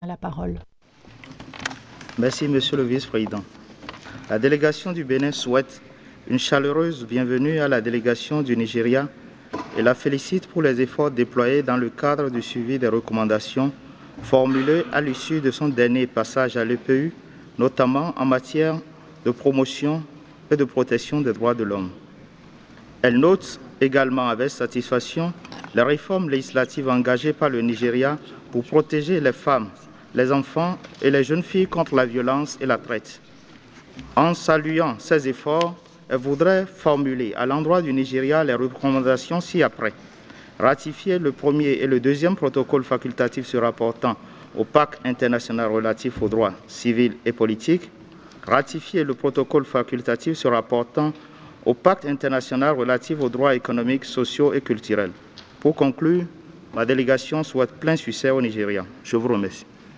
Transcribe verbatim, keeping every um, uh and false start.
la parole. Merci, Monsieur le Vice-président. La délégation du Bénin souhaite une chaleureuse bienvenue à la délégation du Nigeria et la félicite pour les efforts déployés dans le cadre du suivi des recommandations formulées à l'issue de son dernier passage à l'E P U, notamment en matière de promotion et de protection des droits de l'homme. Elle note également avec satisfaction les réformes législatives engagées par le Nigeria pour protéger les femmes, les enfants et les jeunes filles contre la violence et la traite. En saluant ces efforts, elle voudrait formuler à l'endroit du Nigeria les recommandations ci-après. Ratifier le premier et le deuxième protocole facultatif se rapportant au pacte international relatif aux droits civils et politiques. Ratifier le protocole facultatif se rapportant au pacte international relatif aux droits économiques, sociaux et culturels. Pour conclure, ma délégation souhaite plein succès au Nigeria. Je vous remercie.